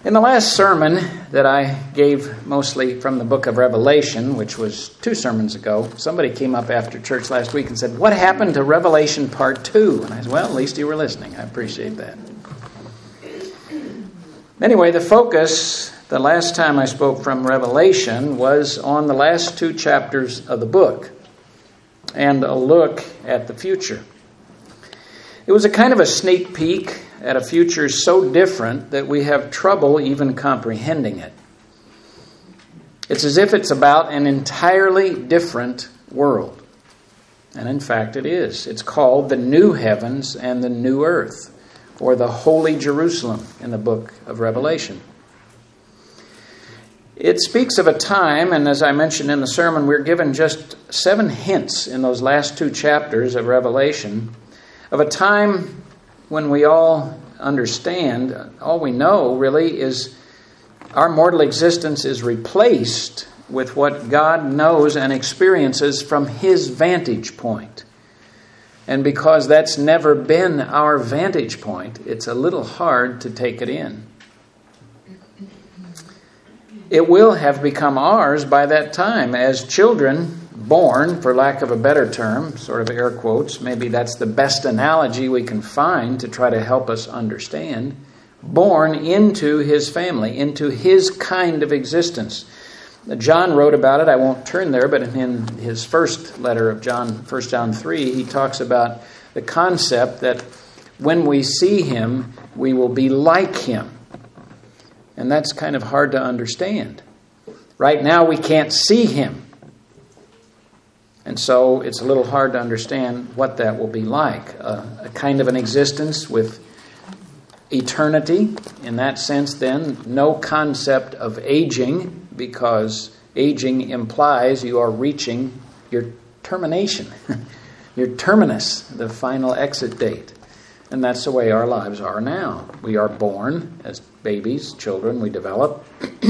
In the last sermon that I gave mostly from the book of Revelation, which was 2 sermons ago, somebody came up after church last week and said, "What happened to Revelation Part 2?" And I said, well, at least you were listening. I appreciate that. Anyway, the focus the last time I spoke from Revelation was on the last 2 chapters of the book and a look at the future. It was a kind of a sneak peek at a future so different that we have trouble even comprehending it. It's as if it's about an entirely different world. And in fact it is. It's called the new heavens and the new earth, or the Holy Jerusalem in the book of Revelation. It speaks of a time, and as I mentioned in the sermon, we're given just 7 hints in those last 2 chapters of Revelation, of a time when we all understand, all we know really is our mortal existence is replaced with what God knows and experiences from His vantage point. And because that's never been our vantage point, it's a little hard to take it in. It will have become ours by that time as children born, for lack of a better term, sort of air quotes, maybe that's the best analogy we can find to try to help us understand, born into His family, into His kind of existence. John wrote about it, I won't turn there, but in his first letter of John, 1 John 3, he talks about the concept that when we see Him, we will be like Him. And that's kind of hard to understand. Right now we can't see Him. And so it's a little hard to understand what that will be like. A kind of an existence with eternity. In that sense, then, no concept of aging, because aging implies you are reaching your termination, your terminus, the final exit date. And that's the way our lives are now. We are born as babies, children, we develop.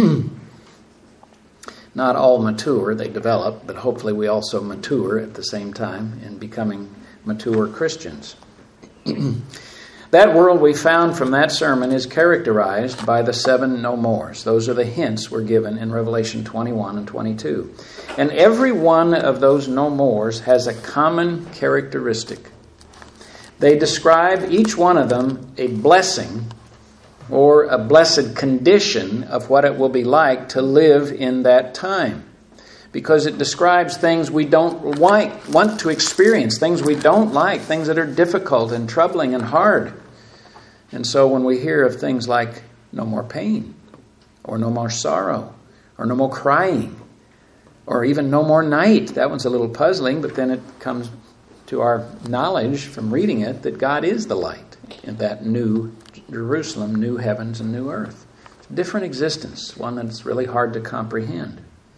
Not all mature, they develop, but hopefully we also mature at the same time in becoming mature Christians. That world we found from that sermon is characterized by the 7 no mores. Those are the hints we're given in Revelation 21 and 22. And every one of those no mores has a common characteristic. They describe, each one of them, a blessing or a blessed condition of what it will be like to live in that time. Because it describes things we don't want to experience, things we don't like, things that are difficult and troubling and hard. And so when we hear of things like no more pain, or no more sorrow, or no more crying, or even no more night, that one's a little puzzling, but then it comes to our knowledge from reading it that God is the light in that new Jerusalem, new heavens and new earth. It's a different existence, one that's really hard to comprehend.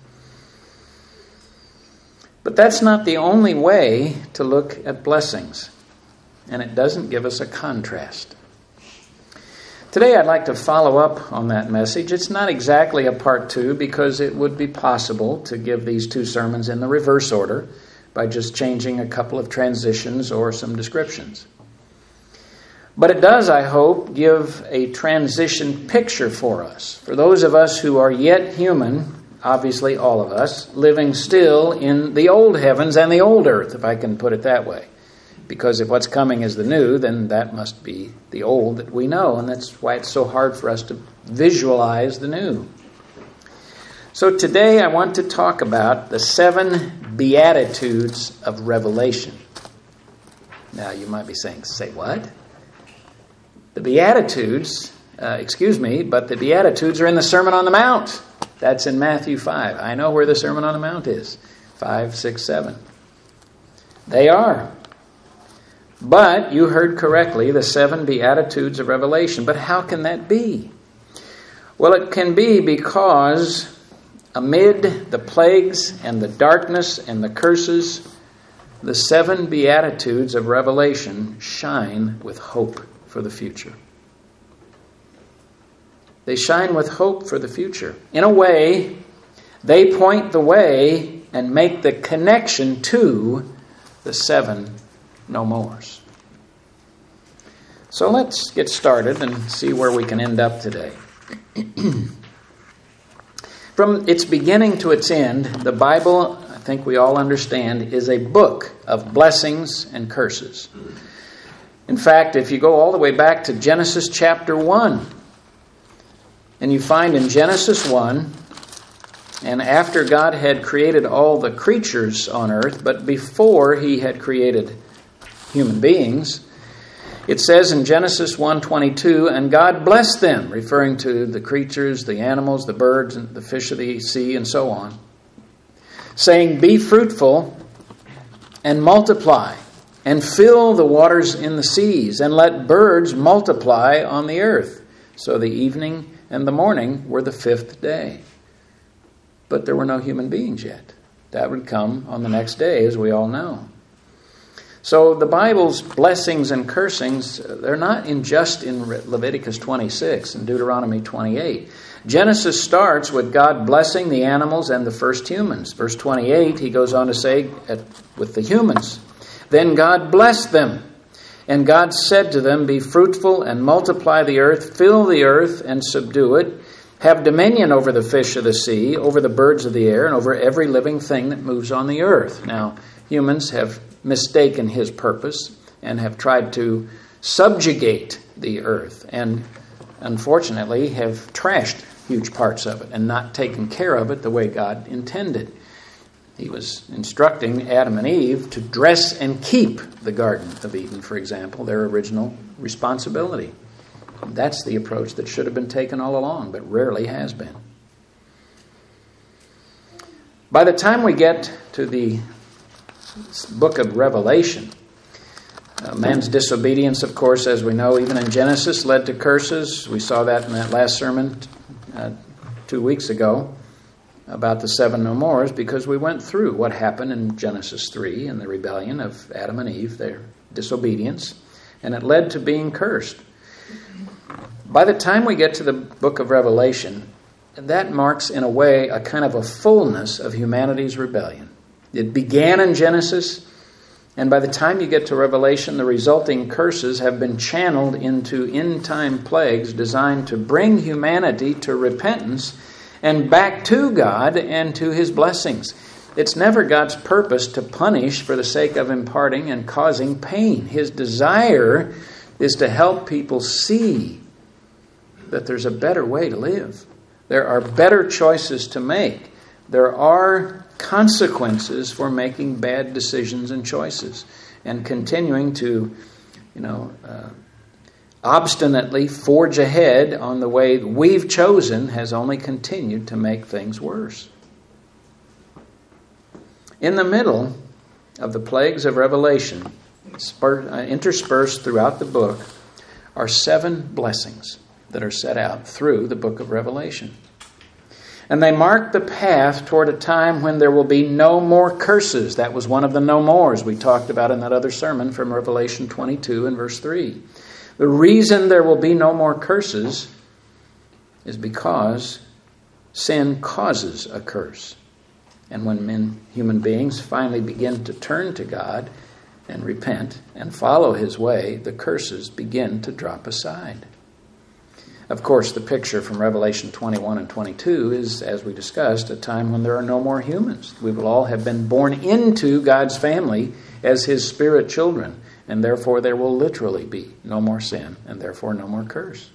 But that's not the only way to look at blessings, and it doesn't give us a contrast. Today I'd like to follow up on that message. It's not exactly a part 2 because it would be possible to give these 2 sermons in the reverse order by just changing a couple of transitions or some descriptions. But it does, I hope, give a transition picture for us. For those of us who are yet human, obviously all of us, living still in the old heavens and the old earth, if I can put it that way. Because if what's coming is the new, then that must be the old that we know. And that's why it's so hard for us to visualize the new. So today I want to talk about the 7 Beatitudes of Revelation. Now you might be saying, say what? The Beatitudes, but the Beatitudes are in the Sermon on the Mount. That's in Matthew 5. I know where the Sermon on the Mount is. 5, 6, 7. They are. But you heard correctly, the 7 Beatitudes of Revelation. But how can that be? Well, it can be because amid the plagues and the darkness and the curses, the 7 Beatitudes of Revelation shine with hope for the future. They shine with hope for the future. In a way, they point the way and make the connection to the 7 no mores. So let's get started and see where we can end up today. From its beginning to its end, the Bible, I think we all understand, is a book of blessings and curses. In fact, if you go all the way back to Genesis chapter 1, and you find in Genesis 1, and after God had created all the creatures on earth, but before He had created human beings, it says in Genesis 1:22, and God blessed them, referring to the creatures, the animals, the birds, and the fish of the sea, and so on, saying, be fruitful and multiply, and fill the waters in the seas, and let birds multiply on the earth. So the evening and the morning were the fifth day. But there were no human beings yet. That would come on the next day, as we all know. So the Bible's blessings and cursings, they're not just in Leviticus 26 and Deuteronomy 28. Genesis starts with God blessing the animals and the first humans. Verse 28, he goes on to say, with the humans, then God blessed them. And God said to them, be fruitful and multiply the earth, fill the earth and subdue it, have dominion over the fish of the sea, over the birds of the air, and over every living thing that moves on the earth. Now, humans have mistaken His purpose and have tried to subjugate the earth and unfortunately have trashed huge parts of it and not taken care of it the way God intended. He was instructing Adam and Eve to dress and keep the Garden of Eden, for example, their original responsibility. That's the approach that should have been taken all along, but rarely has been. By the time we get to the book of Revelation, man's disobedience, of course, as we know, even in Genesis, led to curses. We saw that in that last sermon 2 weeks ago about the seven no mores, because we went through what happened in Genesis 3 and the rebellion of Adam and Eve, their disobedience, and it led to being cursed. By the time we get to the book of Revelation, that marks, in a way, a kind of a fullness of humanity's rebellion. It began in Genesis, and by the time you get to Revelation, the resulting curses have been channeled into end-time plagues designed to bring humanity to repentance and back to God and to His blessings. It's never God's purpose to punish for the sake of imparting and causing pain. His desire is to help people see that there's a better way to live. There are better choices to make. There are consequences for making bad decisions and choices, and continuing to, obstinately forge ahead on the way we've chosen has only continued to make things worse. In the middle of the plagues of Revelation, interspersed throughout the book, are 7 blessings that are set out through the book of Revelation. And they mark the path toward a time when there will be no more curses. That was one of the no mores we talked about in that other sermon from Revelation 22 and verse 3. The reason there will be no more curses is because sin causes a curse. And when human beings finally begin to turn to God and repent and follow His way, the curses begin to drop aside. Of course, the picture from Revelation 21 and 22 is, as we discussed, a time when there are no more humans. We will all have been born into God's family as His spirit children, and therefore there will literally be no more sin, and therefore no more curse.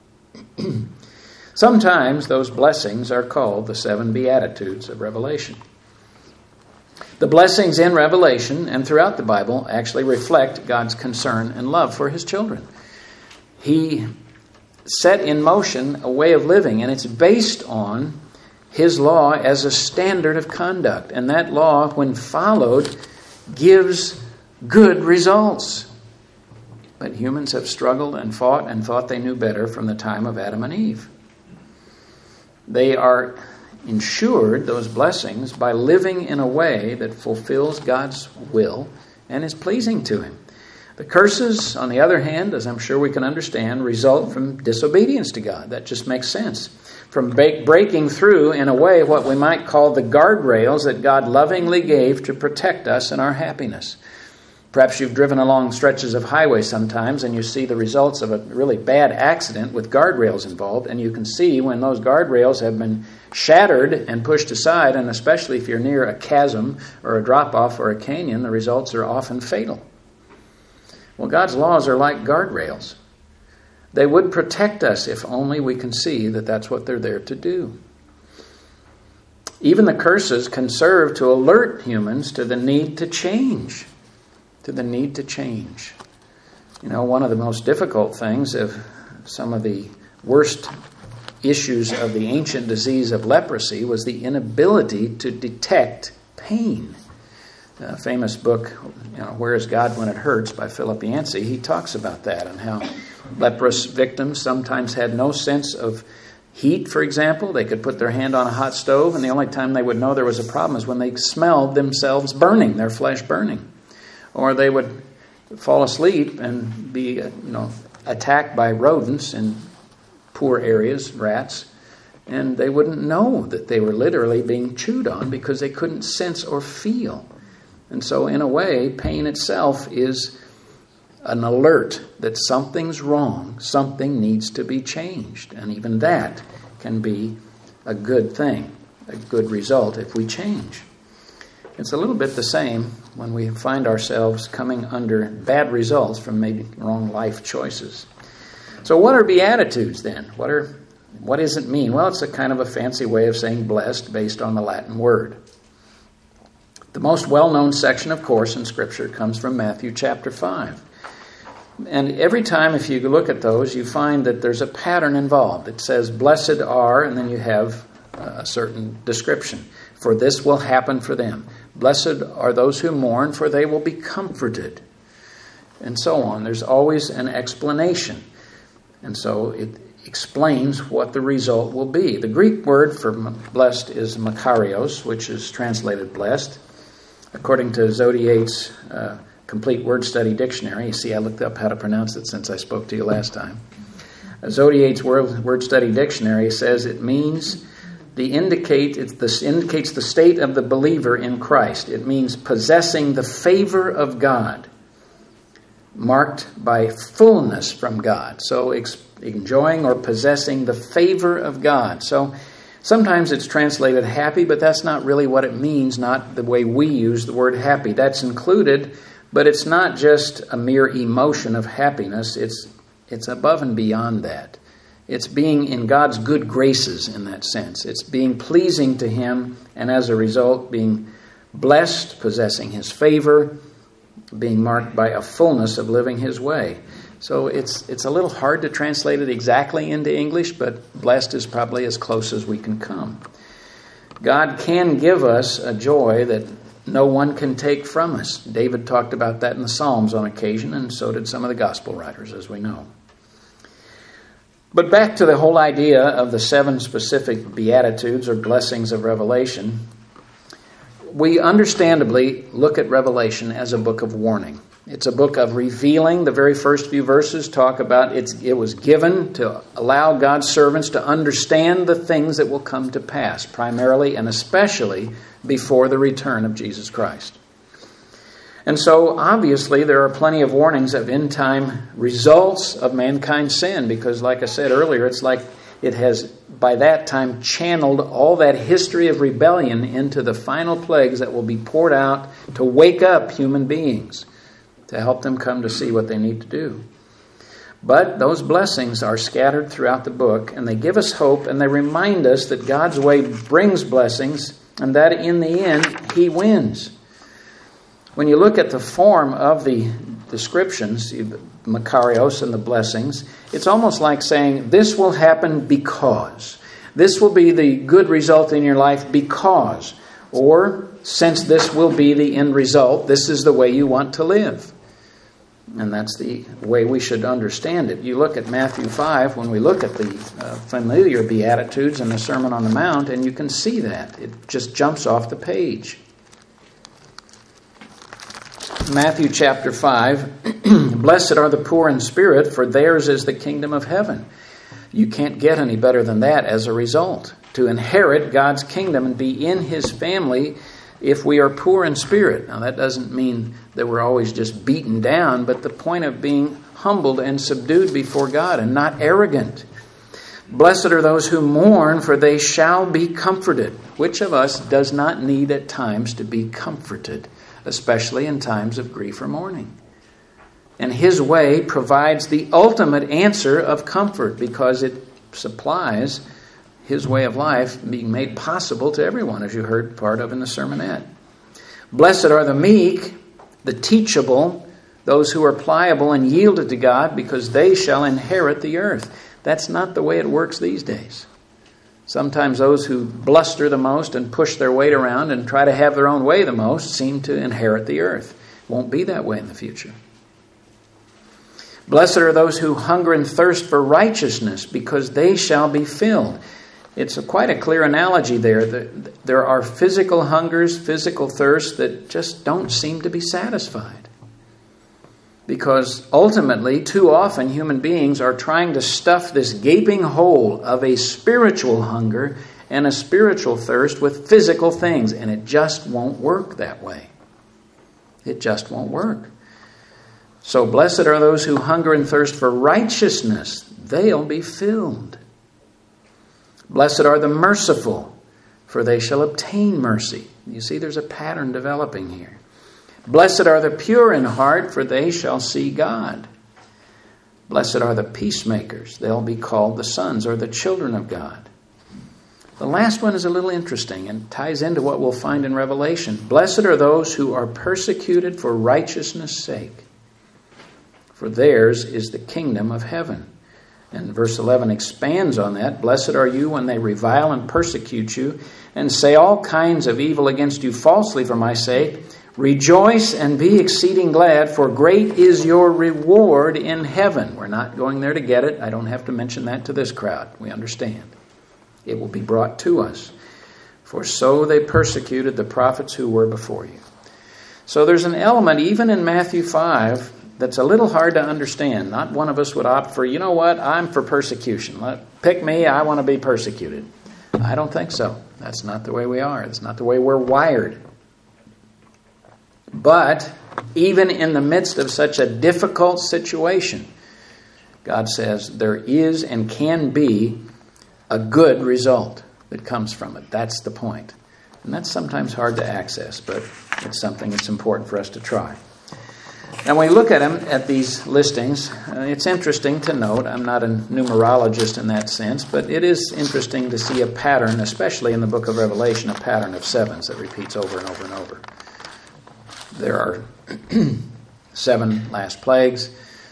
Sometimes those blessings are called the 7 Beatitudes of Revelation. The blessings in Revelation and throughout the Bible actually reflect God's concern and love for His children. He set in motion a way of living, and it's based on His law as a standard of conduct. And that law, when followed, gives good results. But humans have struggled and fought and thought they knew better from the time of Adam and Eve. They are ensured those blessings by living in a way that fulfills God's will and is pleasing to Him. The curses, on the other hand, as I'm sure we can understand, result from disobedience to God. That just makes sense. From breaking through, in a way, what we might call the guardrails that God lovingly gave to protect us and our happiness. Perhaps you've driven along stretches of highway sometimes and you see the results of a really bad accident with guardrails involved, and you can see when those guardrails have been shattered and pushed aside, and especially if you're near a chasm or a drop-off or a canyon, the results are often fatal. Well, God's laws are like guardrails. They would protect us if only we can see that that's what they're there to do. Even the curses can serve to alert humans to the need to change. You know, one of the most difficult things of some of the worst issues of the ancient disease of leprosy was the inability to detect pain. A famous book, Where is God When It Hurts by Philip Yancey, he talks about that and how leprous victims sometimes had no sense of heat, for example. They could put their hand on a hot stove, and the only time they would know there was a problem is when they smelled themselves burning, their flesh burning. Or they would fall asleep and be, attacked by rodents in poor areas, rats, and they wouldn't know that they were literally being chewed on because they couldn't sense or feel. And so, in a way, pain itself is an alert that something's wrong, something needs to be changed. And even that can be a good thing, a good result if we change. It's a little bit the same when we find ourselves coming under bad results from making wrong life choices. So what are Beatitudes then? What does it mean? Well, it's a kind of a fancy way of saying blessed based on the Latin word. The most well-known section, of course, in Scripture comes from Matthew chapter 5. And every time if you look at those, you find that there's a pattern involved. It says, blessed are, and then you have a certain description. For this will happen for them. Blessed are those who mourn, for they will be comforted. And so on. There's always an explanation. And so it explains what the result will be. The Greek word for blessed is makarios, which is translated blessed. According to Zodiate's Complete Word Study Dictionary, you see I looked up how to pronounce it since I spoke to you last time. Zodiate's Word Study Dictionary says it means... indicates the state of the believer in Christ. It means possessing the favor of God, marked by fullness from God. So enjoying or possessing the favor of God. So sometimes it's translated happy, but that's not really what it means, not the way we use the word happy. That's included, but it's not just a mere emotion of happiness. It's above and beyond that. It's being in God's good graces in that sense. It's being pleasing to Him, and as a result, being blessed, possessing His favor, being marked by a fullness of living His way. So it's a little hard to translate it exactly into English, but blessed is probably as close as we can come. God can give us a joy that no one can take from us. David talked about that in the Psalms on occasion, and so did some of the gospel writers, as we know. But back to the whole idea of the 7 specific Beatitudes or blessings of Revelation, we understandably look at Revelation as a book of warning. It's a book of revealing. The very first few verses talk about it was given to allow God's servants to understand the things that will come to pass, primarily and especially before the return of Jesus Christ. And so, obviously, there are plenty of warnings of end-time results of mankind's sin, because, like I said earlier, it's like it has, by that time, channeled all that history of rebellion into the final plagues that will be poured out to wake up human beings, to help them come to see what they need to do. But those blessings are scattered throughout the book, and they give us hope, and they remind us that God's way brings blessings, and that in the end, He wins. When you look at the form of the descriptions, Makarios and the blessings, it's almost like saying, this will happen because. This will be the good result in your life because. Or, since this will be the end result, this is the way you want to live. And that's the way we should understand it. You look at Matthew 5, when we look at the familiar Beatitudes and the Sermon on the Mount, and you can see that. It just jumps off the page. Matthew chapter 5, blessed are the poor in spirit, for theirs is the kingdom of heaven. You can't get any better than that as a result. To inherit God's kingdom and be in His family if we are poor in spirit. Now, that doesn't mean that we're always just beaten down, but the point of being humbled and subdued before God and not arrogant. Blessed are those who mourn, for they shall be comforted. Which of us does not need at times to be comforted, especially in times of grief or mourning? And His way provides the ultimate answer of comfort because it supplies His way of life being made possible to everyone, as you heard part of in the sermonette. Blessed are the meek, the teachable, those who are pliable and yielded to God, because they shall inherit the earth. That's not the way it works these days. Sometimes those who bluster the most and push their weight around and try to have their own way the most seem to inherit the earth. It won't be that way in the future. Blessed are those who hunger and thirst for righteousness, because they shall be filled. It's quite a clear analogy there. There are physical hungers, physical thirsts that just don't seem to be satisfied. Because ultimately, too often, human beings are trying to stuff this gaping hole of a spiritual hunger and a spiritual thirst with physical things, and it just won't work that way. It just won't work. So blessed are those who hunger and thirst for righteousness. They'll be filled. Blessed are the merciful, for they shall obtain mercy. You see, there's a pattern developing here. Blessed are the pure in heart, for they shall see God. Blessed are the peacemakers. They'll be called the sons or the children of God. The last one is a little interesting and ties into what we'll find in Revelation. Blessed are those who are persecuted for righteousness' sake, for theirs is the kingdom of heaven. And verse 11 expands on that. Blessed are you when they revile and persecute you and say all kinds of evil against you falsely for my sake. Rejoice and be exceeding glad, for great is your reward in heaven. We're not going there to get it. I don't have to mention that to this crowd. We understand. It will be brought to us. For so they persecuted the prophets who were before you. So there's an element, even in Matthew 5, that's a little hard to understand. Not one of us would opt for, you know what, I'm for persecution. Pick me, I want to be persecuted. I don't think so. That's not the way we are. That's not the way we're wired. But even in the midst of such a difficult situation, God says there is and can be a good result that comes from it. That's the point. And that's sometimes hard to access, but it's something that's important for us to try. Now, when we look at these listings, it's interesting to note, I'm not a numerologist in that sense, but it is interesting to see a pattern, especially in the book of Revelation, a pattern of sevens that repeats over and over and over. There are 7 last plagues.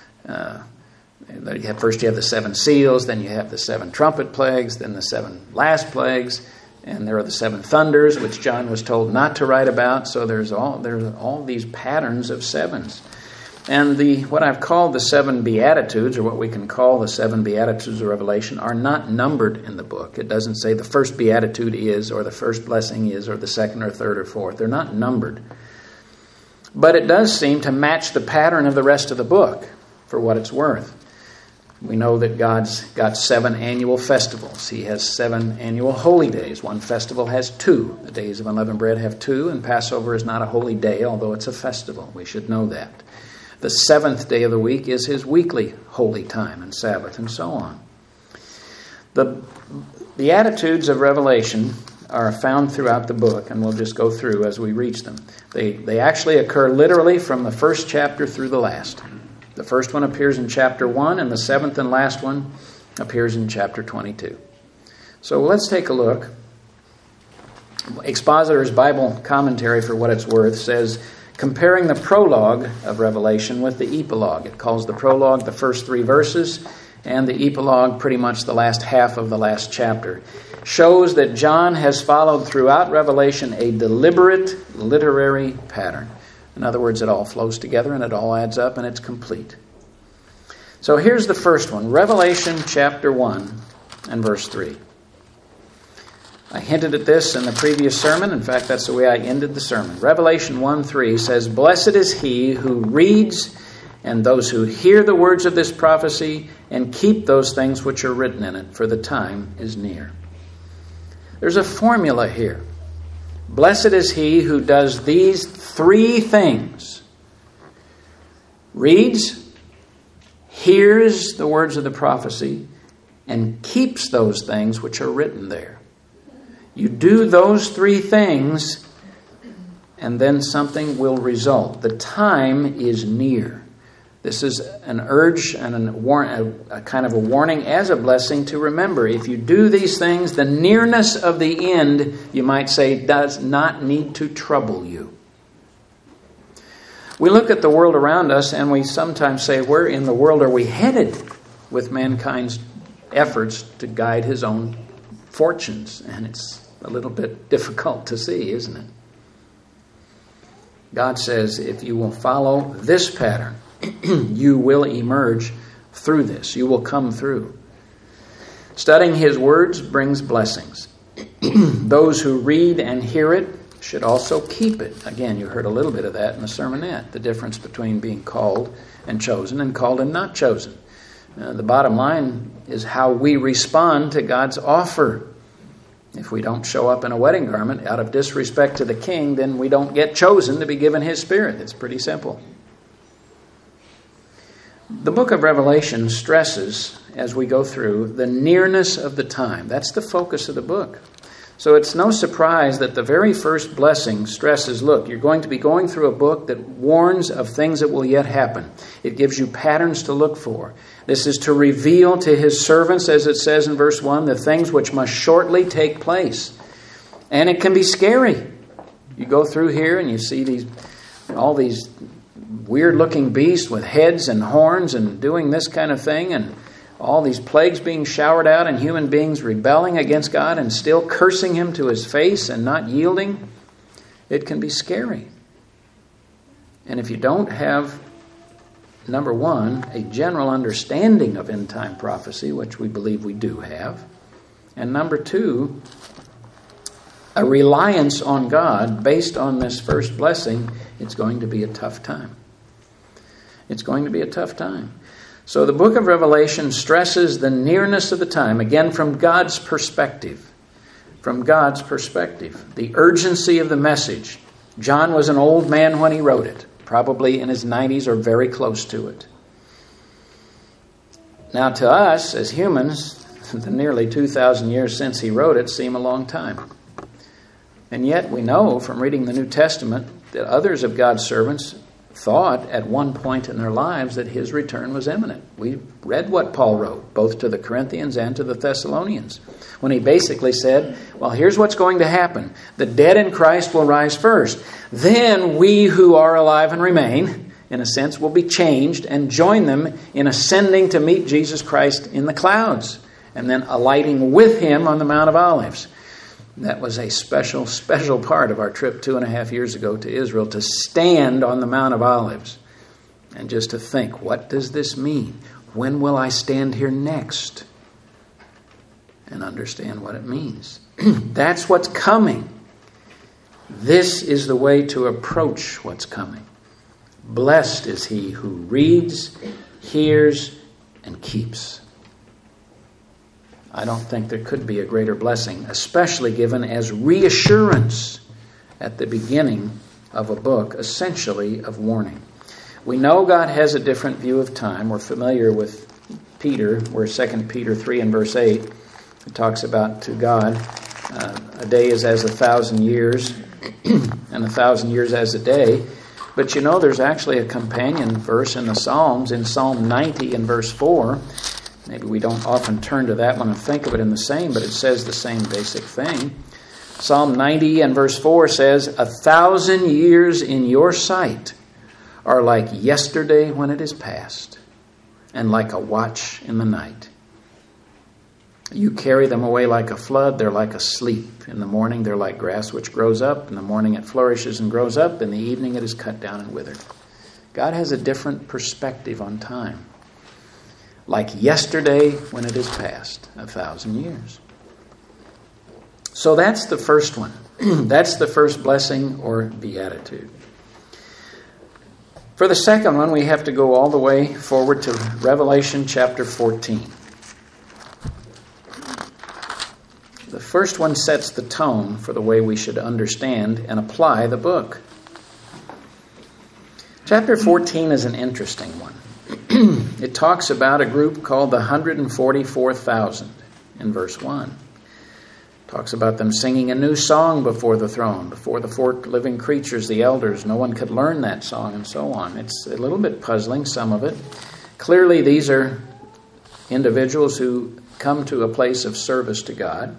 First you have the 7 seals, then you have the 7 trumpet plagues, then the 7 last plagues, and there are the 7 thunders, which John was told not to write about. So there's all these patterns of sevens. And what I've called the 7 Beatitudes, or what we can call the 7 Beatitudes of Revelation, are not numbered in the book. It doesn't say the first Beatitude is, or the first blessing is, or the second or third or fourth. They're not numbered. But it does seem to match the pattern of the rest of the book, for what it's worth. We know that God's got 7 annual festivals. He has 7 annual holy days. One festival has 2. The days of unleavened bread have 2, and Passover is not a holy day, although it's a festival. We should know that. The 7th day of the week is His weekly holy time and Sabbath, and so on. The Beatitudes of Revelation are found throughout the book, and we'll just go through as we reach them. They actually occur literally from the first chapter through the last. The first one appears in chapter 1, and the 7th and last one appears in chapter 22. So let's take a look. Expositor's Bible Commentary, for what it's worth, says, comparing the prologue of Revelation with the epilogue. It calls the prologue the first 3 verses, and the epilogue pretty much the last half of the last chapter. Shows that John has followed throughout Revelation a deliberate literary pattern. In other words, it all flows together and it all adds up and it's complete. So here's the first one, Revelation chapter 1 and verse 3. I hinted at this in the previous sermon. In fact, that's the way I ended the sermon. Revelation 1:3 says, Blessed is he who reads and those who hear the words of this prophecy and keep those things which are written in it, for the time is near. There's a formula here. Blessed is he who does these three things: reads, hears the words of the prophecy, and keeps those things which are written there. You do those three things, and then something will result. The time is near. This is an urge and a kind of a warning as a blessing to remember. If you do these things, the nearness of the end, you might say, does not need to trouble you. We look at the world around us and we sometimes say, where in the world are we headed with mankind's efforts to guide his own fortunes? And it's a little bit difficult to see, isn't it? God says, if you will follow this pattern, you will emerge through this. You will come through. Studying his words brings blessings. Those who read and hear it should also keep it. Again, you heard a little bit of that in the sermonette, the difference between being called and chosen and called and not chosen. The bottom line is how we respond to God's offer. If we don't show up in a wedding garment out of disrespect to the king, then we don't get chosen to be given his spirit. It's pretty simple. The book of Revelation stresses, as we go through, the nearness of the time. That's the focus of the book. So it's no surprise that the very first blessing stresses, look, you're going to be going through a book that warns of things that will yet happen. It gives you patterns to look for. This is to reveal to his servants, as it says in verse 1, the things which must shortly take place. And it can be scary. You go through here and you see all these weird-looking beasts with heads and horns and doing this kind of thing, and all these plagues being showered out and human beings rebelling against God and still cursing him to his face and not yielding. It can be scary. And if you don't have, number one, a general understanding of end-time prophecy, which we believe we do have, and number two, a reliance on God based on this first blessing, it's going to be a tough time. It's going to be a tough time. So the book of Revelation stresses the nearness of the time, again from God's perspective. From God's perspective. The urgency of the message. John was an old man when he wrote it, probably in his 90s or very close to it. Now to us as humans, the nearly 2,000 years since he wrote it seem a long time. And yet we know from reading the New Testament that others of God's servants thought at one point in their lives that his return was imminent. We read what Paul wrote, both to the Corinthians and to the Thessalonians, when he basically said, well, here's what's going to happen. The dead in Christ will rise first. Then we who are alive and remain, in a sense, will be changed and join them in ascending to meet Jesus Christ in the clouds, and then alighting with him on the Mount of Olives. That was a special, special part of our trip 2.5 years ago to Israel, to stand on the Mount of Olives and just to think, what does this mean? When will I stand here next? And understand what it means. That's what's coming. This is the way to approach what's coming. Blessed is he who reads, hears, and keeps. I don't think there could be a greater blessing, especially given as reassurance at the beginning of a book, essentially of warning. We know God has a different view of time. We're familiar with Peter, where 2 Peter 3 and verse 8, it talks about to God, a day is as 1,000 years, and 1,000 years as a day. But you know, there's actually a companion verse in the Psalms, in Psalm 90 and verse 4. Maybe we don't often turn to that one and think of it in the same, but it says the same basic thing. Psalm 90 and verse 4 says, 1,000 years in your sight are like yesterday when it is past, and like a watch in the night. You carry them away like a flood, they're like a sleep. In the morning they're like grass which grows up. In the morning it flourishes and grows up. In the evening it is cut down and withered. God has a different perspective on time. Like yesterday when it is past, 1,000 years. So that's the first one. That's the first blessing or beatitude. For the second one, we have to go all the way forward to Revelation chapter 14. first one sets the tone for the way we should understand and apply the book. Chapter 14 is an interesting one. It talks about a group called the 144,000 in verse 1. Talks about them singing a new song before the throne, before the four living creatures, the elders. No one could learn that song and so on. It's a little bit puzzling, some of it. Clearly, these are individuals who come to a place of service to God.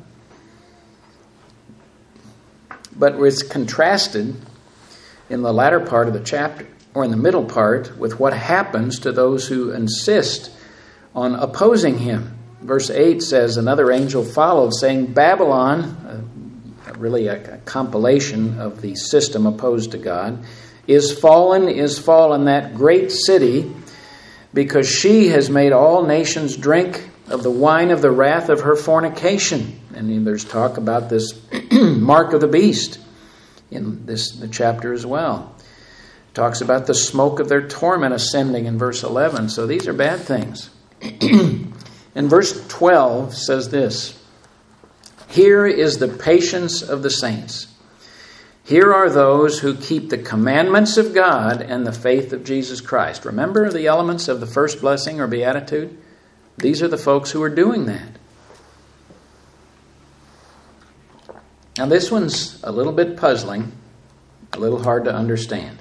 But it's contrasted in the latter part of the chapter, or in the middle part, with what happens to those who insist on opposing him. Verse 8 says, another angel followed, saying, Babylon, really a compilation of the system opposed to God, is fallen, that great city, because she has made all nations drink of the wine of the wrath of her fornication. And there's talk about this mark of the beast in the chapter as well. It talks about the smoke of their torment ascending in verse 11. So these are bad things. And verse 12 says this, here is the patience of the saints. Here are those who keep the commandments of God and the faith of Jesus Christ. Remember the elements of the first blessing or beatitude? These are the folks who are doing that. Now this one's a little bit puzzling, a little hard to understand.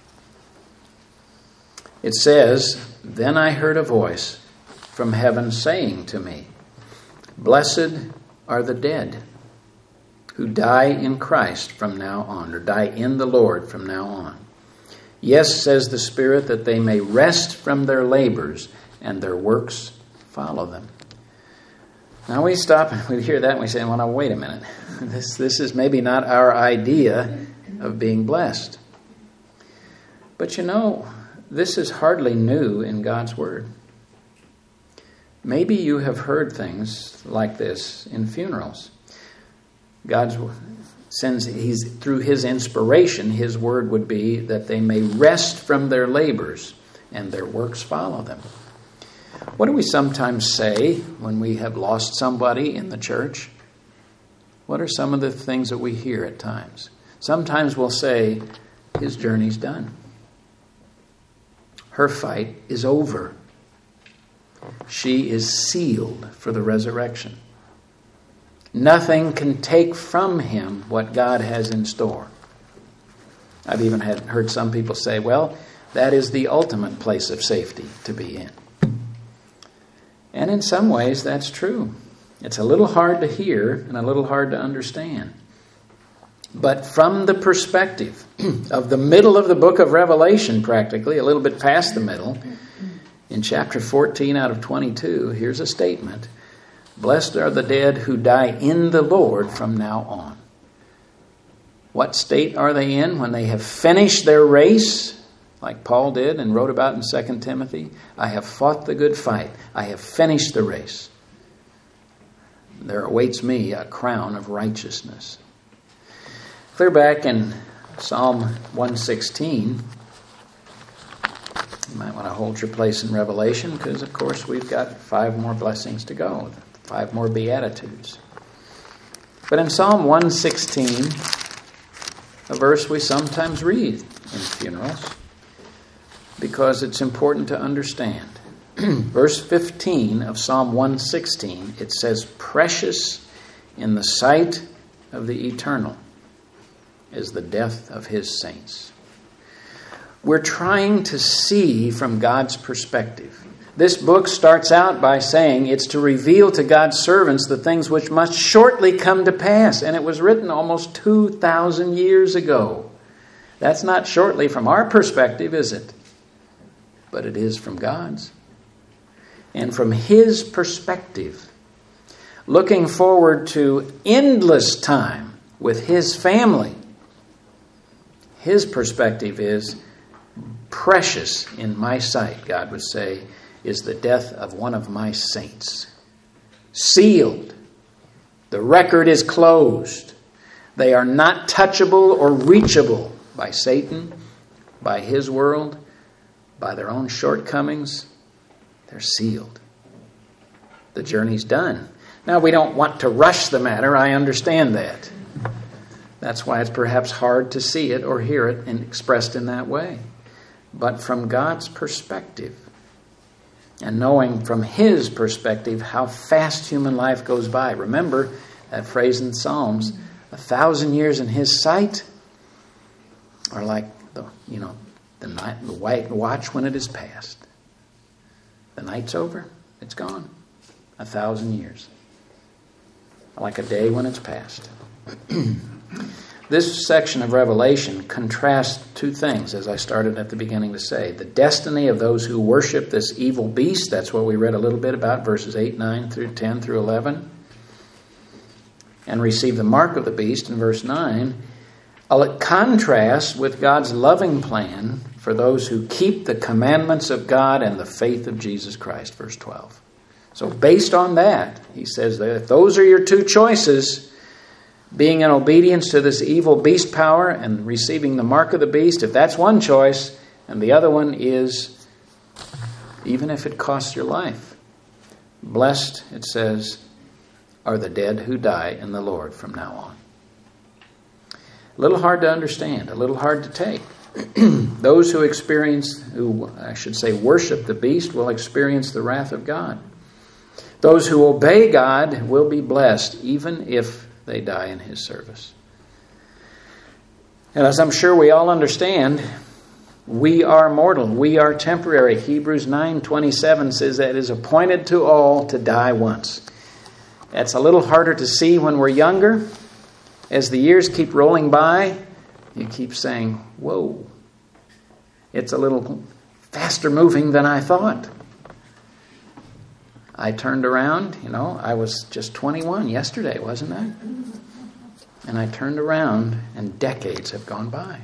It says, then I heard a voice from heaven saying to me, blessed are the dead who die in Christ from now on, or die in the Lord from now on. Yes, says the Spirit, that they may rest from their labors and their works follow them. Now we stop and we hear that and we say, well, now wait a minute. This is maybe not our idea of being blessed. But this is hardly new in God's Word. Maybe you have heard things like this in funerals. God sends, through His inspiration, His word would be that they may rest from their labors and their works follow them. What do we sometimes say when we have lost somebody in the church? What are some of the things that we hear at times? Sometimes we'll say, his journey's done. Her fight is over. She is sealed for the resurrection. Nothing can take from him what God has in store. I've even heard some people say, well, that is the ultimate place of safety to be in. And in some ways, that's true. It's a little hard to hear and a little hard to understand. But from the perspective of the middle of the book of Revelation, practically, a little bit past the middle, in chapter 14 out of 22, here's a statement. Blessed are the dead who die in the Lord from now on. What state are they in when they have finished their race, like Paul did and wrote about in 2 Timothy? I have fought the good fight. I have finished the race. There awaits me a crown of righteousness. Clear back in Psalm 116. You might want to hold your place in Revelation because, of course, we've got 5 more blessings to go, 5 more beatitudes. But in Psalm 116, a verse we sometimes read in funerals because it's important to understand. Verse 15 of Psalm 116, it says, precious in the sight of the Eternal is the death of His saints. We're trying to see from God's perspective. This book starts out by saying it's to reveal to God's servants the things which must shortly come to pass. And it was written almost 2,000 years ago. That's not shortly from our perspective, is it? But it is from God's. And from His perspective, looking forward to endless time with His family, His perspective is, precious in my sight, God would say, is the death of one of my saints. Sealed. The record is closed. They are not touchable or reachable by Satan, by his world, by their own shortcomings. They're sealed. The journey's done. Now, we don't want to rush the matter. I understand that. That's why it's perhaps hard to see it or hear it expressed in that way. But from God's perspective, and knowing from His perspective how fast human life goes by. Remember that phrase in Psalms, 1,000 years in His sight are like the night, the white watch when it is past. The night's over, it's gone. 1,000 years. Like a day when it's past. This section of Revelation contrasts two things, as I started at the beginning to say. The destiny of those who worship this evil beast, that's what we read a little bit about, verses 8, 9 through 10 through 11, and receive the mark of the beast in verse 9. It contrasts with God's loving plan for those who keep the commandments of God and the faith of Jesus Christ, verse 12. So based on that, he says that if those are your two choices, being in obedience to this evil beast power and receiving the mark of the beast, if that's one choice, and the other one is, even if it costs your life, blessed, it says, are the dead who die in the Lord from now on. A little hard to understand, a little hard to take. Those who worship the beast will experience the wrath of God. Those who obey God will be blessed, even if they die in His service. And as I'm sure we all understand, we are mortal. We are temporary. Hebrews 9:27 says that it is appointed to all to die once. That's a little harder to see when we're younger. As the years keep rolling by, you keep saying, whoa, it's a little faster moving than I thought. I turned around, I was just 21 yesterday, wasn't I? And I turned around and decades have gone by.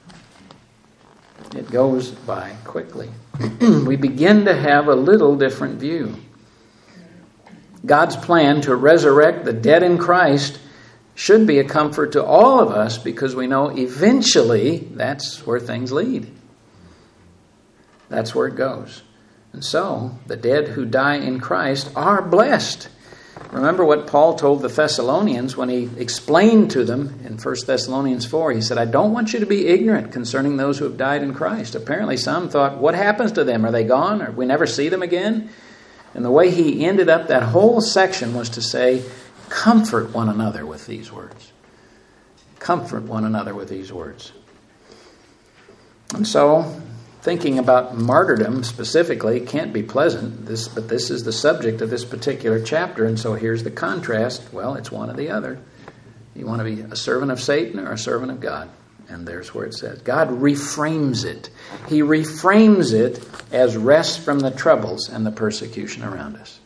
It goes by quickly. We begin to have a little different view. God's plan to resurrect the dead in Christ should be a comfort to all of us because we know eventually that's where things lead. That's where it goes. And so, the dead who die in Christ are blessed. Remember what Paul told the Thessalonians when he explained to them in 1 Thessalonians 4. He said, I don't want you to be ignorant concerning those who have died in Christ. Apparently some thought, what happens to them? Are they gone? Or we never see them again? And the way he ended up that whole section was to say, comfort one another with these words. Comfort one another with these words. And so, thinking about martyrdom specifically can't be pleasant, but this is the subject of this particular chapter, and so here's the contrast. Well, it's one or the other. You want to be a servant of Satan or a servant of God? And there's where it says. God reframes it. He reframes it as rest from the troubles and the persecution around us.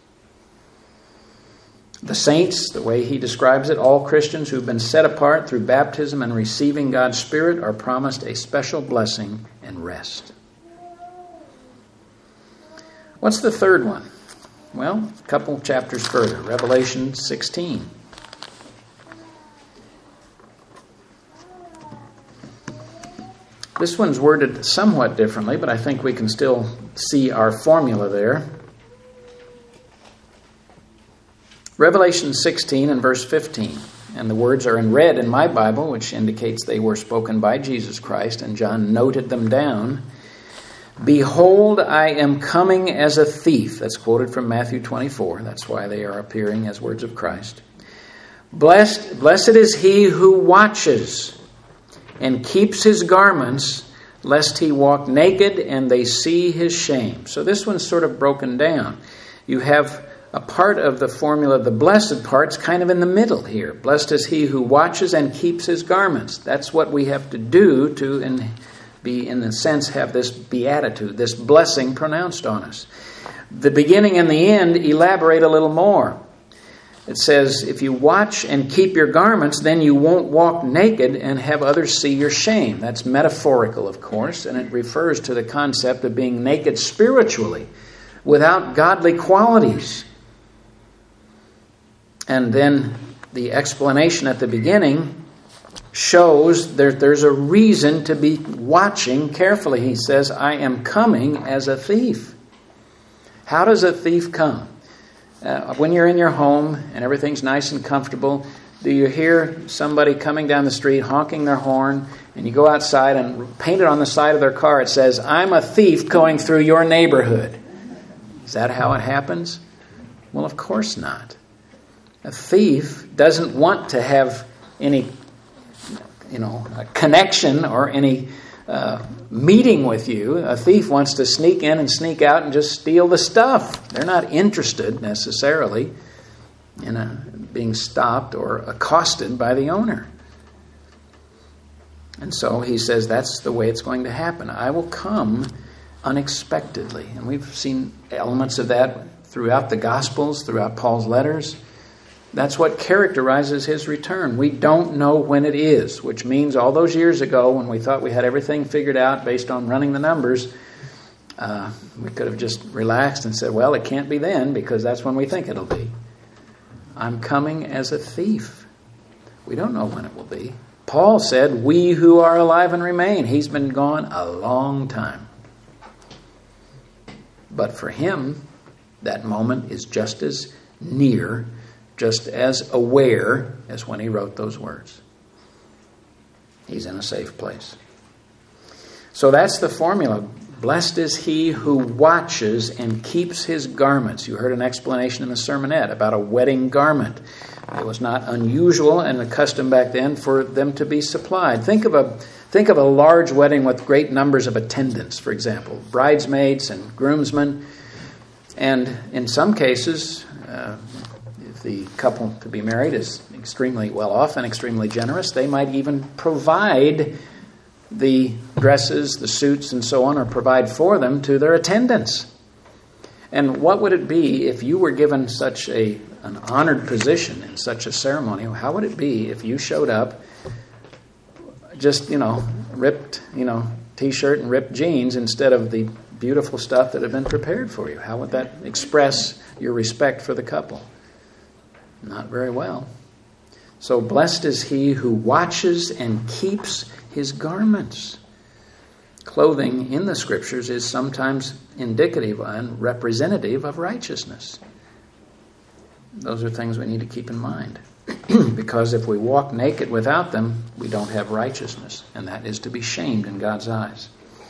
The saints, the way he describes it, all Christians who've been set apart through baptism and receiving God's Spirit are promised a special blessing and rest. What's the third one? Well, a couple chapters further, Revelation 16. This one's worded somewhat differently, but I think we can still see our formula there. Revelation 16 and verse 15. And the words are in red in my Bible, which indicates they were spoken by Jesus Christ, and John noted them down. Behold, I am coming as a thief. That's quoted from Matthew 24. That's why they are appearing as words of Christ. Blessed is he who watches and keeps his garments, lest he walk naked and they see his shame. So this one's sort of broken down. You have a part of the formula, the blessed part's kind of in the middle here. Blessed is he who watches and keeps his garments. That's what we have to do to be, in a sense, have this beatitude, this blessing pronounced on us. The beginning and the end elaborate a little more. It says, if you watch and keep your garments, then you won't walk naked and have others see your shame. That's metaphorical, of course, and it refers to the concept of being naked spiritually, without godly qualities. And then the explanation at the beginning shows that there's a reason to be watching carefully. He says, I am coming as a thief. How does a thief come? When you're in your home and everything's nice and comfortable, do you hear somebody coming down the street honking their horn, and you go outside and painted on the side of their car it says, "I'm a thief going through your neighborhood"? Is that how it happens? Well, of course not. A thief doesn't want to have any, a connection or any meeting with you. A thief wants to sneak in and sneak out and just steal the stuff. They're not interested necessarily in being stopped or accosted by the owner. And so he says that's the way it's going to happen. I will come unexpectedly. And we've seen elements of that throughout the Gospels, throughout Paul's letters. That's what characterizes his return. We don't know when it is, which means all those years ago when we thought we had everything figured out based on running the numbers, we could have just relaxed and said, well, it can't be then because that's when we think it'll be. I'm coming as a thief. We don't know when it will be. Paul said, we who are alive and remain. He's been gone a long time. But for him, that moment is just as near, just as aware as when he wrote those words. He's in a safe place. So that's the formula. Blessed is he who watches and keeps his garments. You heard an explanation in the sermonette about a wedding garment. It was not unusual and a custom back then for them to be supplied. Think of a large wedding with great numbers of attendants, for example, bridesmaids and groomsmen. And in some cases, if the couple to be married is extremely well off and extremely generous, they might even provide the dresses, the suits, and so on, or provide for them to their attendants. And what would it be if you were given such an honored position in such a ceremony? How would it be if you showed up just, ripped, T-shirt and ripped jeans instead of the beautiful stuff that had been prepared for you? How would that express your respect for the couple? Not very well. So blessed is he who watches and keeps his garments. Clothing in the Scriptures is sometimes indicative and representative of righteousness. Those are things we need to keep in mind. Because if we walk naked without them, we don't have righteousness. And that is to be shamed in God's eyes.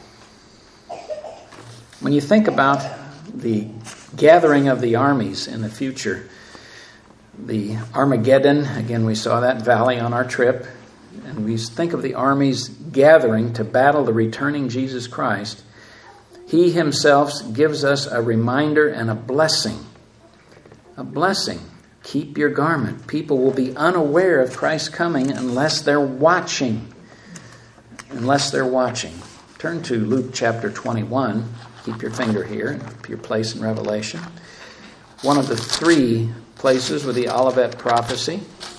When you think about the gathering of the armies in the future, the Armageddon, again we saw that valley on our trip, and we think of the armies gathering to battle the returning Jesus Christ, he himself gives us a reminder and a blessing. A blessing. Keep your garment. People will be unaware of Christ's coming unless they're watching. Unless they're watching. Turn to Luke chapter 21. Keep your finger here, your place in Revelation. One of the three places with the Olivet prophecy.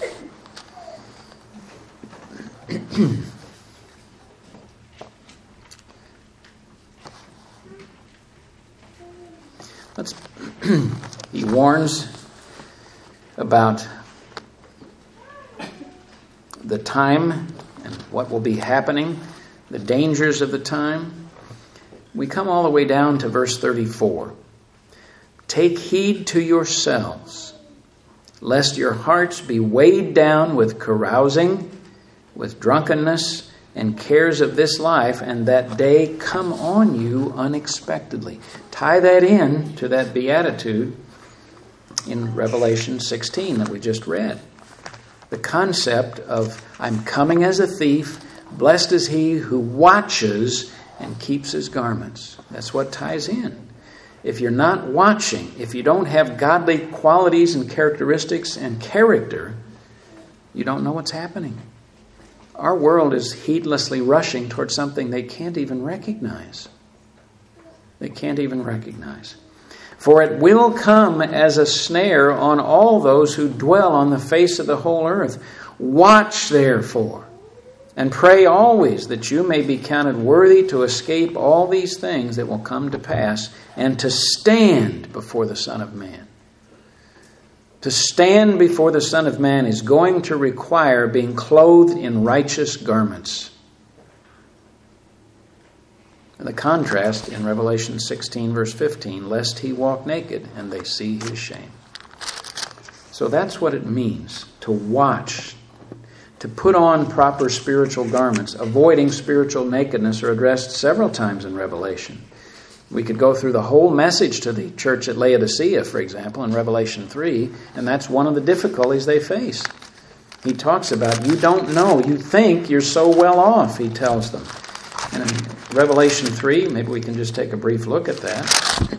He warns about the time and what will be happening, the dangers of the time. We come all the way down to verse 34. Take heed to yourselves, lest your hearts be weighed down with carousing, with drunkenness, and cares of this life, and that day come on you unexpectedly. Tie that in to that beatitude in Revelation 16 that we just read. The concept of I'm coming as a thief, blessed is he who watches and keeps his garments. That's what ties in. If you're not watching, if you don't have godly qualities and characteristics and character, you don't know what's happening. Our world is heedlessly rushing towards something they can't even recognize. They can't even recognize. For it will come as a snare on all those who dwell on the face of the whole earth. Watch therefore, and pray always that you may be counted worthy to escape all these things that will come to pass, and to stand before the Son of Man. To stand before the Son of Man is going to require being clothed in righteous garments. And the contrast in Revelation 16 verse 15, lest he walk naked and they see his shame. So that's what it means to watch, to put on proper spiritual garments. Avoiding spiritual nakedness are addressed several times in Revelation. We could go through the whole message to the church at Laodicea, for example, in Revelation 3, and that's one of the difficulties they face. He talks about, you don't know, you think you're so well off, he tells them. And in Revelation 3, maybe we can just take a brief look at that.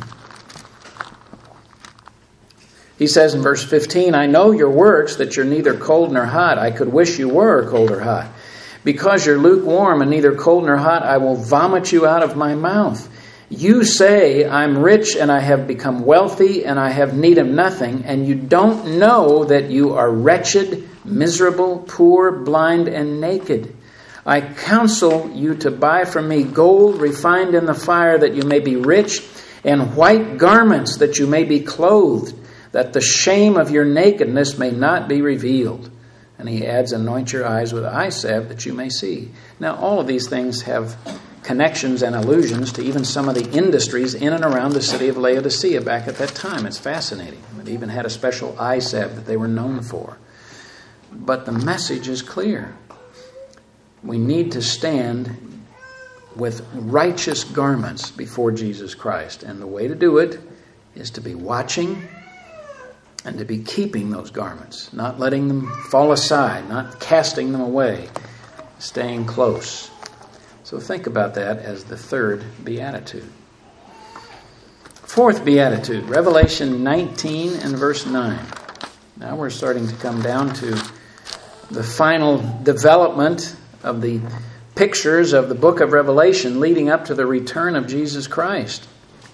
He says in verse 15, I know your works, that you're neither cold nor hot. I could wish you were cold or hot. Because you're lukewarm and neither cold nor hot, I will vomit you out of my mouth. You say, I'm rich and I have become wealthy and I have need of nothing, and you don't know that you are wretched, miserable, poor, blind, and naked. I counsel you to buy from me gold refined in the fire, that you may be rich, and white garments, that you may be clothed, that the shame of your nakedness may not be revealed. And he adds, anoint your eyes with eye salve, that you may see. Now, all of these things have connections and allusions to even some of the industries in and around the city of Laodicea back at that time. It's fascinating. They even had a special eye salve that they were known for. But the message is clear. We need to stand with righteous garments before Jesus Christ. And the way to do it is to be watching and to be keeping those garments, not letting them fall aside, not casting them away, staying close. So think about that as the third beatitude. Fourth beatitude, Revelation 19 and verse 9. Now we're starting to come down to the final development of the pictures of the book of Revelation leading up to the return of Jesus Christ.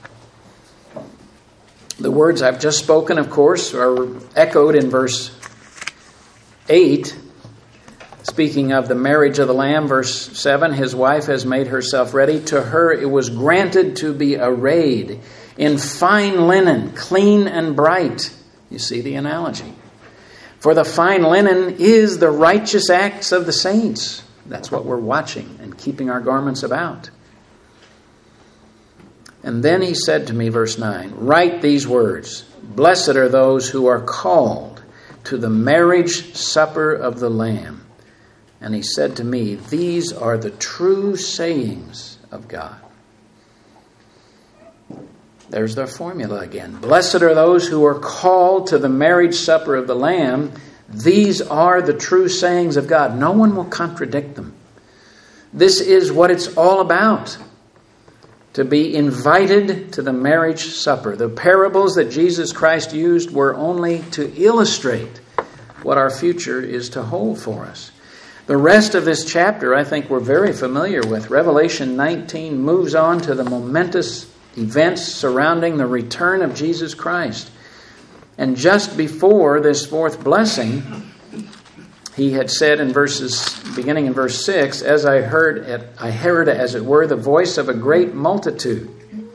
The words I've just spoken, of course, are echoed in verse 8. Speaking of the marriage of the Lamb, verse 7, his wife has made herself ready. To her it was granted to be arrayed in fine linen, clean and bright. You see the analogy. For the fine linen is the righteous acts of the saints. That's what we're watching and keeping our garments about. And then he said to me, verse 9, write these words, blessed are those who are called to the marriage supper of the Lamb. And he said to me, these are the true sayings of God. There's their formula again. Blessed are those who are called to the marriage supper of the Lamb. These are the true sayings of God. No one will contradict them. This is what it's all about. To be invited to the marriage supper. The parables that Jesus Christ used were only to illustrate what our future is to hold for us. The rest of this chapter, I think we're very familiar with. Revelation 19 moves on to the momentous events surrounding the return of Jesus Christ. And just before this fourth blessing, he had said beginning in verse 6, as I heard, as it were, the voice of a great multitude,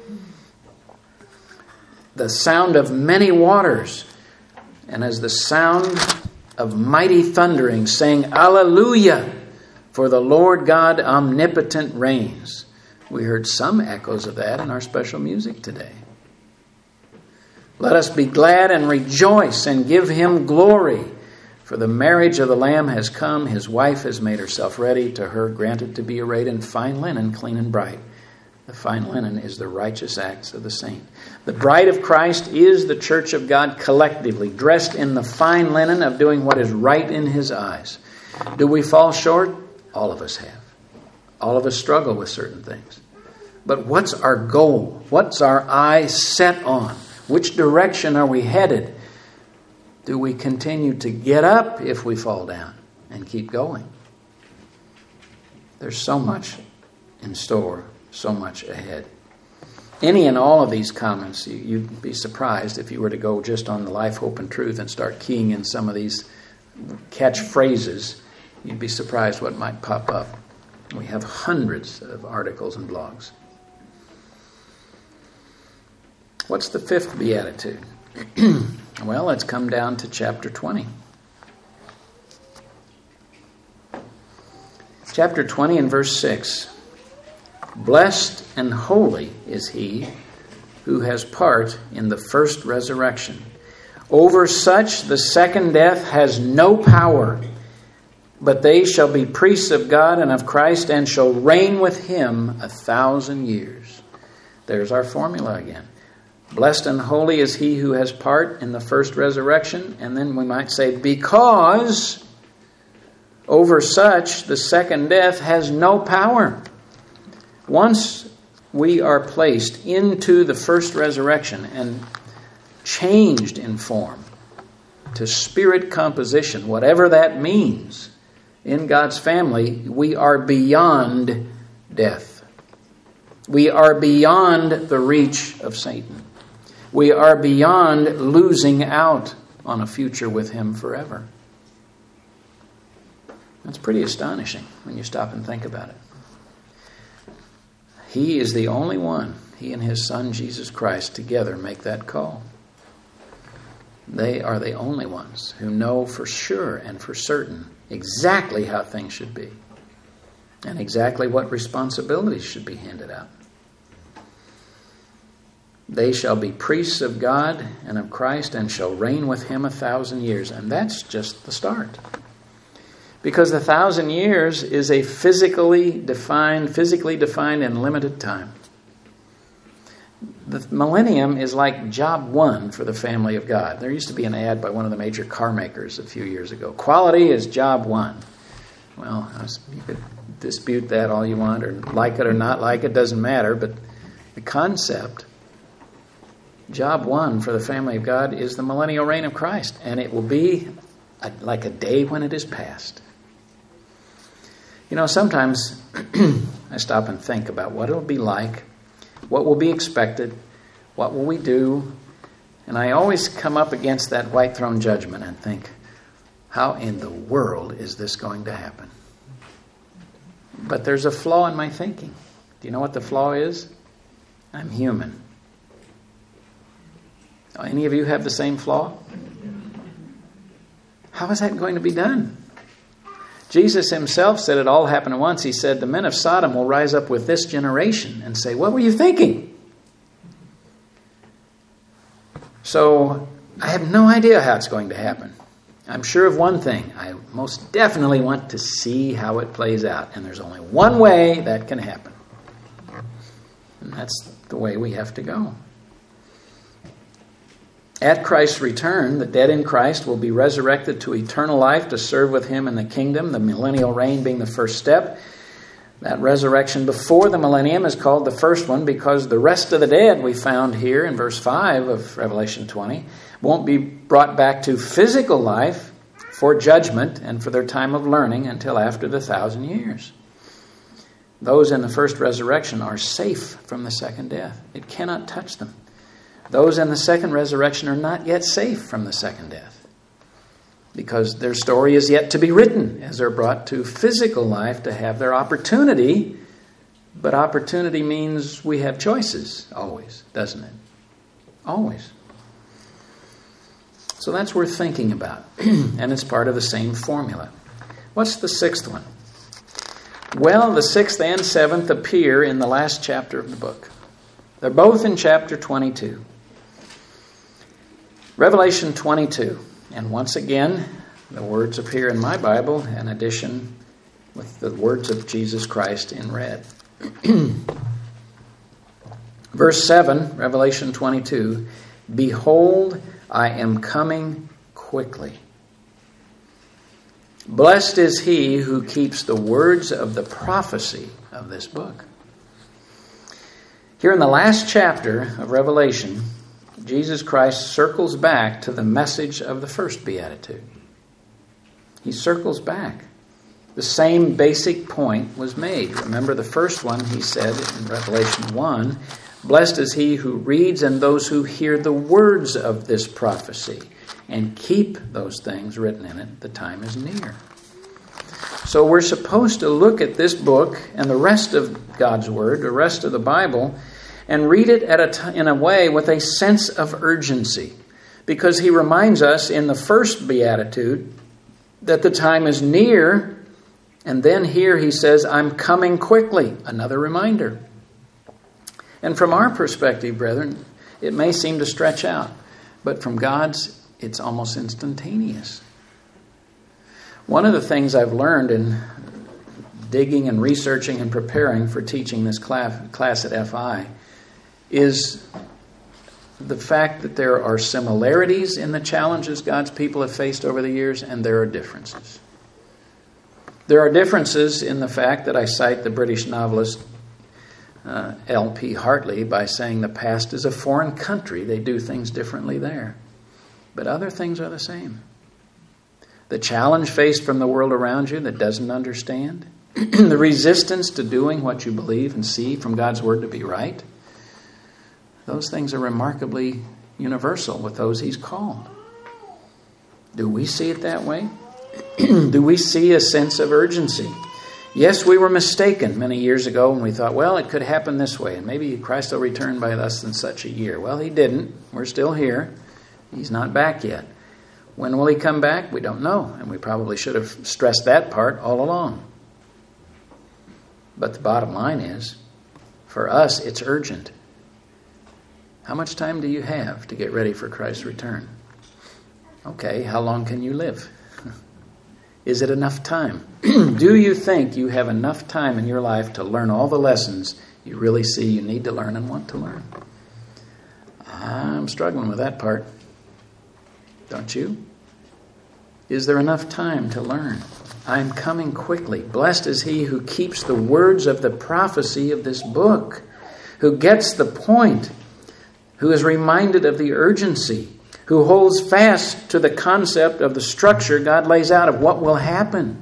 the sound of many waters, and as the sound of mighty thundering, saying, Alleluia, for the Lord God omnipotent reigns. We heard some echoes of that in our special music today. Let us be glad and rejoice and give him glory, for the marriage of the Lamb has come. His wife has made herself ready. To her granted to be arrayed in fine linen, clean and bright. The fine linen is the righteous acts of the saint. The bride of Christ is the church of God collectively, dressed in the fine linen of doing what is right in his eyes. Do we fall short? All of us have. All of us struggle with certain things. But what's our goal? What's our eye set on? Which direction are we headed? Do we continue to get up if we fall down and keep going? There's so much in store. So much ahead. Any and all of these comments, you'd be surprised if you were to go just on the Life, Hope, and Truth and start keying in some of these catchphrases. You'd be surprised what might pop up. We have hundreds of articles and blogs. What's the fifth beatitude? Well, let's come down to chapter 20. Chapter 20 and verse 6. Blessed and holy is he who has part in the first resurrection. Over such the second death has no power, but they shall be priests of God and of Christ, and shall reign with him 1,000 years. There's our formula again. Blessed and holy is he who has part in the first resurrection. And then we might say, because over such the second death has no power. Once we are placed into the first resurrection and changed in form to spirit composition, whatever that means, in God's family, we are beyond death. We are beyond the reach of Satan. We are beyond losing out on a future with him forever. That's pretty astonishing when you stop and think about it. He is the only one, he and his Son Jesus Christ together make that call. They are the only ones who know for sure and for certain exactly how things should be and exactly what responsibilities should be handed out. They shall be priests of God and of Christ and shall reign with him 1,000 years. And that's just the start. Because the 1,000 years is a physically defined and limited time. The millennium is like job one for the family of God. There used to be an ad by one of the major car makers a few years ago. Quality is job one. Well, you could dispute that all you want, or like it or not like it, doesn't matter. But the concept, job one for the family of God, is the millennial reign of Christ. And it will be like a day when it is past. You know, sometimes I stop and think about what it'll be like, what will be expected, what will we do, and I always come up against that white throne judgment and think, how in the world is this going to happen? But there's a flaw in my thinking. Do you know what the flaw is? I'm human. Any of you have the same flaw? How is that going to be done? Jesus himself said it all happened at once. He said, the men of Sodom will rise up with this generation and say, what were you thinking? So I have no idea how it's going to happen. I'm sure of one thing. I most definitely want to see how it plays out. And there's only one way that can happen. And that's the way we have to go. At Christ's return, the dead in Christ will be resurrected to eternal life to serve with him in the kingdom, the millennial reign being the first step. That resurrection before the millennium is called the first one because the rest of the dead we found here in verse 5 of Revelation 20 won't be brought back to physical life for judgment and for their time of learning until after the 1,000 years. Those in the first resurrection are safe from the second death. It cannot touch them. Those in the second resurrection are not yet safe from the second death because their story is yet to be written as they're brought to physical life to have their opportunity. But opportunity means we have choices always, doesn't it? Always. So that's worth thinking about. And it's part of the same formula. What's the sixth one? Well, the sixth and seventh appear in the last chapter of the book. They're both in chapter 22. Revelation 22. And once again, the words appear in my Bible in addition with the words of Jesus Christ in red. Verse 7, Revelation 22. Behold, I am coming quickly. Blessed is he who keeps the words of the prophecy of this book. Here in the last chapter of Revelation, Jesus Christ circles back to the message of the first beatitude. He circles back. The same basic point was made. Remember the first one he said in Revelation 1, blessed is he who reads and those who hear the words of this prophecy and keep those things written in it. The time is near. So we're supposed to look at this book and the rest of God's Word, the rest of the Bible, and read it in a way with a sense of urgency. Because he reminds us in the first beatitude that the time is near. And then here he says, I'm coming quickly. Another reminder. And from our perspective, brethren, it may seem to stretch out. But from God's it's almost instantaneous. One of the things I've learned in digging and researching and preparing for teaching this class at FI is the fact that there are similarities in the challenges God's people have faced over the years, and there are differences. There are differences in the fact that I cite the British novelist L.P. Hartley by saying the past is a foreign country. They do things differently there. But other things are the same. The challenge faced from the world around you that doesn't understand, the resistance to doing what you believe and see from God's Word to be right, those things are remarkably universal with those He's called. Do we see it that way? Do we see a sense of urgency? Yes, we were mistaken many years ago when we thought, well, it could happen this way, and maybe Christ will return by less than such a year. Well, He didn't. We're still here. He's not back yet. When will He come back? We don't know, and we probably should have stressed that part all along. But the bottom line is, for us, it's urgent. How much time do you have to get ready for Christ's return? Okay, how long can you live? Is it enough time? Do you think you have enough time in your life to learn all the lessons you really see you need to learn and want to learn? I'm struggling with that part. Don't you? Is there enough time to learn? I am coming quickly. Blessed is he who keeps the words of the prophecy of this book, who gets the point, who is reminded of the urgency, who holds fast to the concept of the structure God lays out of what will happen.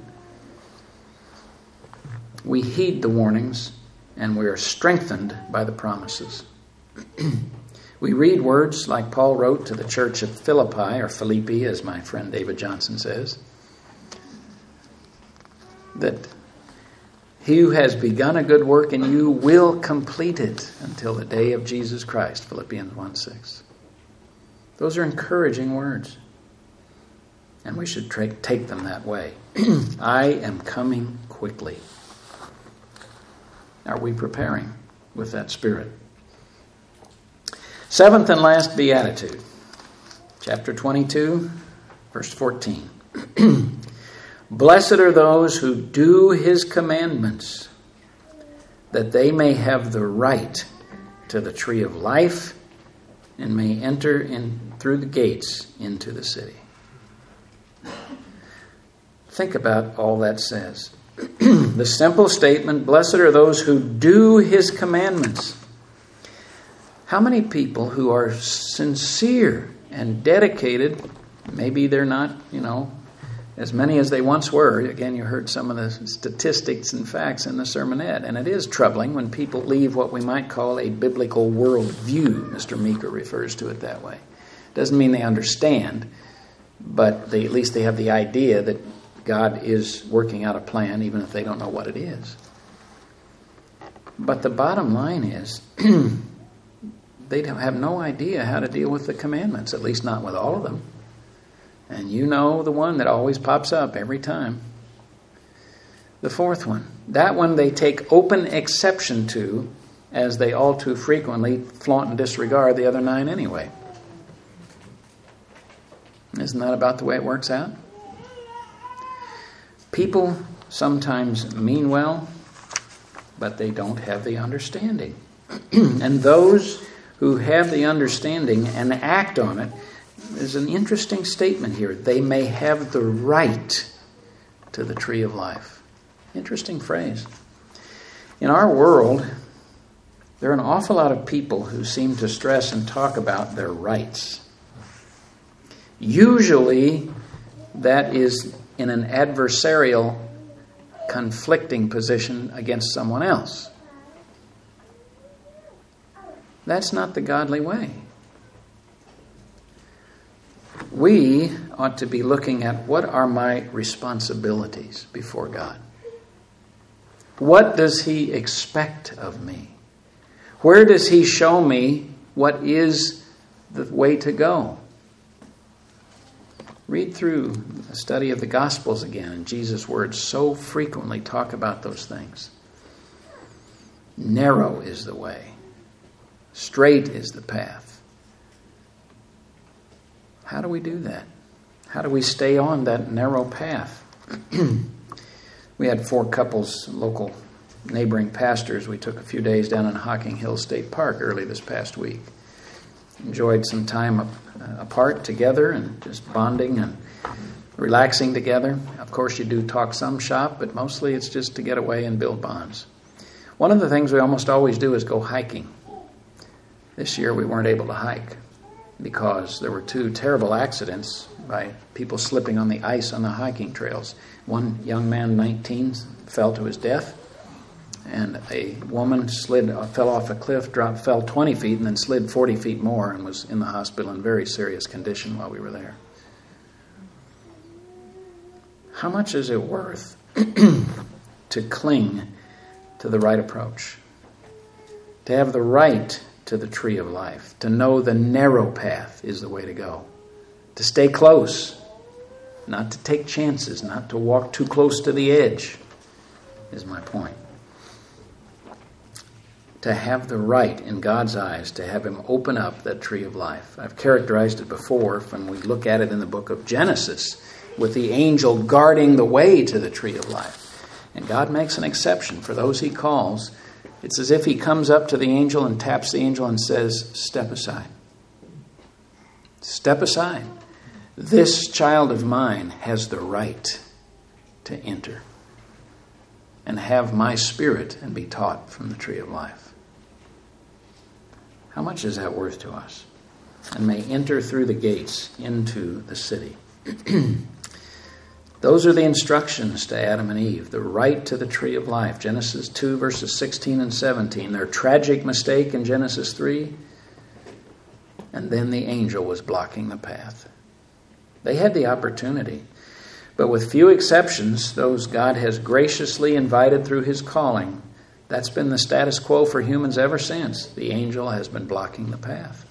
We heed the warnings, and we are strengthened by the promises. We read words like Paul wrote to the church at Philippi, or Philippi, as my friend David Johnson says, that he who has begun a good work in you will complete it until the day of Jesus Christ, Philippians 1:6. Those are encouraging words, and we should take them that way. I am coming quickly. Are we preparing with that spirit? Seventh and last beatitude, chapter 22, verse 14. Blessed are those who do his commandments, that they may have the right to the tree of life and may enter in through the gates into the city. Think about all that says. The simple statement, blessed are those who do his commandments. How many people who are sincere and dedicated, maybe they're not, as many as they once were. Again, you heard some of the statistics and facts in the sermonette, and it is troubling when people leave what we might call a biblical worldview. Mr. Meeker refers to it that way. Doesn't mean they understand, but at least they have the idea that God is working out a plan, even if they don't know what it is. But the bottom line is, they have no idea how to deal with the commandments, at least not with all of them. And you know the one that always pops up every time. The fourth one. That one they take open exception to, as they all too frequently flaunt and disregard the other 9 anyway. Isn't that about the way it works out? People sometimes mean well, but they don't have the understanding. And those who have the understanding and act on it, there's an interesting statement here. They may have the right to the tree of life. Interesting phrase. In our world, there are an awful lot of people who seem to stress and talk about their rights. Usually, that is in an adversarial, conflicting position against someone else. That's not the godly way. We ought to be looking at what are my responsibilities before God. What does He expect of me? Where does He show me what is the way to go? Read through a study of the Gospels again, and Jesus' words so frequently talk about those things. Narrow is the way. Straight is the path. How do we do that? How do we stay on that narrow path? We had 4 couples, local neighboring pastors. We took a few days down in Hocking Hill State Park early this past week. Enjoyed some time apart together and just bonding and relaxing together. Of course, you do talk some shop, but mostly it's just to get away and build bonds. One of the things we almost always do is go hiking. This year we weren't able to hike because there were 2 terrible accidents by people slipping on the ice on the hiking trails. One young man, 19, fell to his death, and a woman fell off a cliff, fell 20 feet, and then slid 40 feet more and was in the hospital in very serious condition while we were there. How much is it worth to cling to the right approach? To have the right to the tree of life, to know the narrow path is the way to go, to stay close, not to take chances, not to walk too close to the edge, is my point. To have the right in God's eyes, to have Him open up that tree of life. I've characterized it before when we look at it in the book of Genesis, with the angel guarding the way to the tree of life. And God makes an exception for those He calls. It's as if He comes up to the angel and taps the angel and says, "Step aside. Step aside. This child of mine has the right to enter and have my spirit and be taught from the tree of life." How much is that worth to us? And may enter through the gates into the city. Those are the instructions to Adam and Eve, the right to the tree of life. Genesis 2, verses 16 and 17. Their tragic mistake in Genesis 3. And then the angel was blocking the path. They had the opportunity. But with few exceptions, those God has graciously invited through His calling, that's been the status quo for humans ever since. The angel has been blocking the path.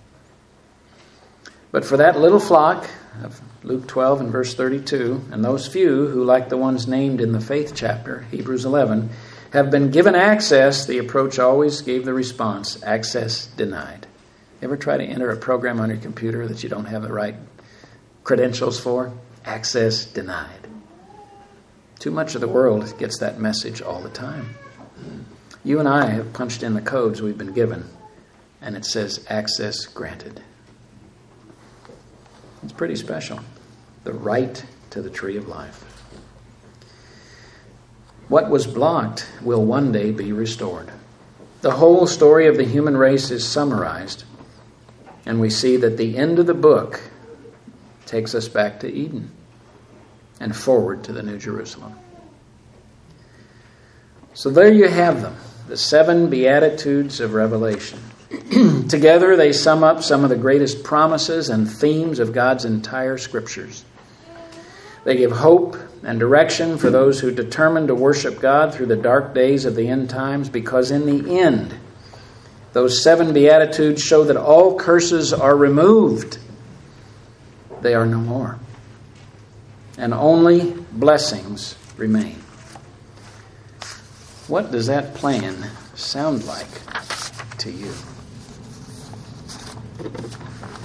But for that little flock of Luke 12 and verse 32, and those few who, like the ones named in the faith chapter, Hebrews 11, have been given access, the approach always gave the response, access denied. Ever try to enter a program on your computer that you don't have the right credentials for? Access denied. Too much of the world gets that message all the time. You and I have punched in the codes we've been given, and it says access granted. It's pretty special. The right to the tree of life. What was blocked will one day be restored. The whole story of the human race is summarized, and we see that the end of the book takes us back to Eden and forward to the New Jerusalem. So there you have them, the 7 Beatitudes of Revelation. Together they sum up some of the greatest promises and themes of God's entire Scriptures. They give hope and direction for those who determine to worship God through the dark days of the end times, because in the end, those 7 Beatitudes show that all curses are removed. They are no more. And only blessings remain. What does that plan sound like to you?